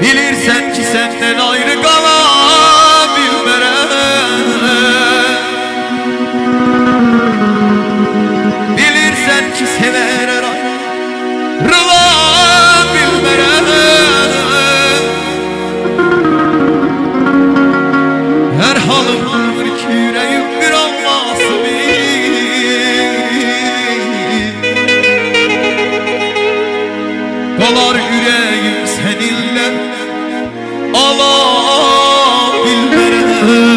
Bilirsen ki senden ayrı qala bilmərəm. Bilirsen ki sevərər ayrıla bilmərəm. Hər halımdır ki ürəyim bir olması qalar ürəyim səninlə ala bilmərəm.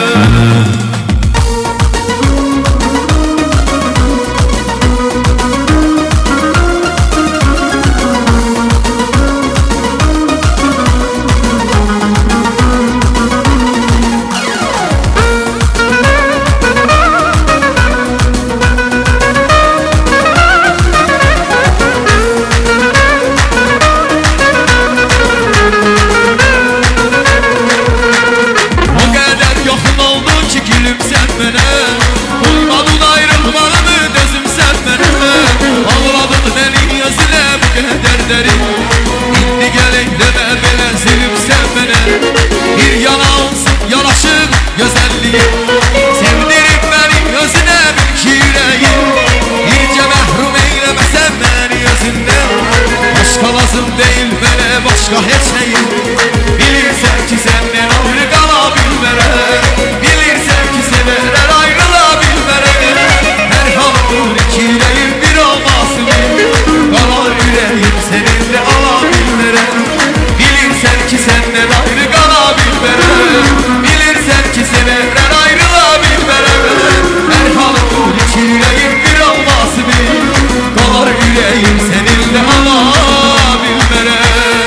İndi gələk demə belə sevibsən mənə. Bir yalansın yanaşır gözəlliyin, sevdirib məni özünə bil ki ürəyim. Bircə məhrum eyləməsən məni özündən, başqa lazım deyil mənə başqa heç nəyim. Bilirsən ki səndən ayrı qala bilmərəm. Bilirsən ki sevərər ayrıla bilmərəm. Hər halımdır iki ürəyim bir olmasın, qalar ürəyim seninle ala bilmərəm. Bilirsən ki səndən ayrı qala bilmərəm. Bilirsən ki sevərər ayrıla bilmərəm. Hər halımdır iki ürəyim bir olmasın, qalar ürəyim seninle ala bilmərəm.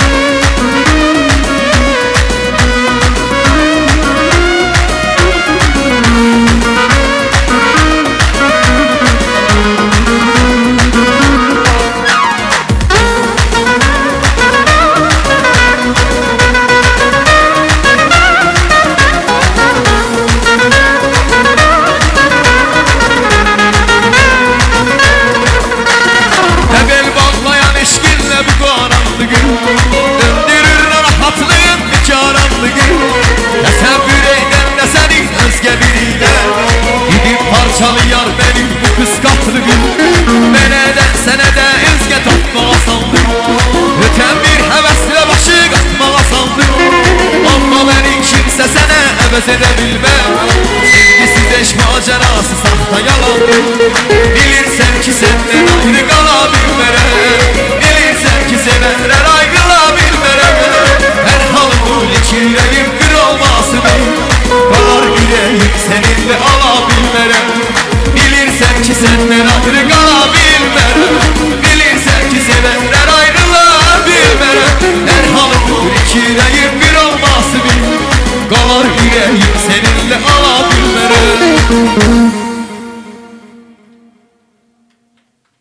Döndürür rahatlığın nikaranlığı, təsəvvür edən də səni özgə biriyle, gidib parçalayar benim bu qısqatlığım. Mənə də sənə də özgə tapmağa sandım, ötən bir həvəslə başı qatmağa sandım. Amma məni kimsə sənə əvəz edə bilməm, sevgisiz eşq macerası saxta yalandır. Bilirsən ki səndən